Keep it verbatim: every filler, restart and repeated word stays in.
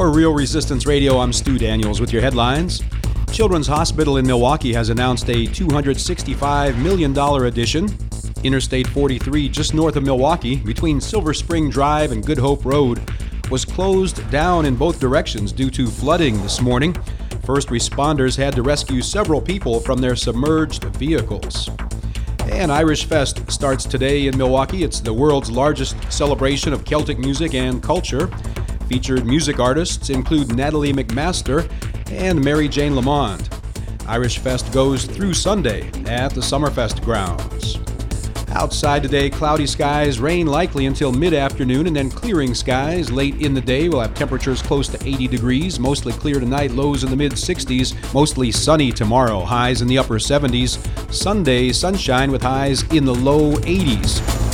For Real Resistance Radio, I'm Stu Daniels with your headlines. Children's Hospital in Milwaukee has announced a two hundred sixty-five million dollars addition. Interstate forty-three, just north of Milwaukee, between Silver Spring Drive and Good Hope Road, was closed down in both directions due to flooding this morning. First responders had to rescue several people from their submerged vehicles. And Irish Fest starts today in Milwaukee. It's the world's largest celebration of Celtic music and culture. Featured music artists include Natalie McMaster and Mary Jane Lamond. Irish Fest goes through Sunday at the Summerfest grounds. Outside today, cloudy skies, rain likely until mid-afternoon, and then clearing skies late in the day. We'll have temperatures close to eighty degrees, mostly clear tonight, lows in the mid-sixties, mostly sunny tomorrow, highs in the upper seventies. Sunday, sunshine with highs in the low eighties.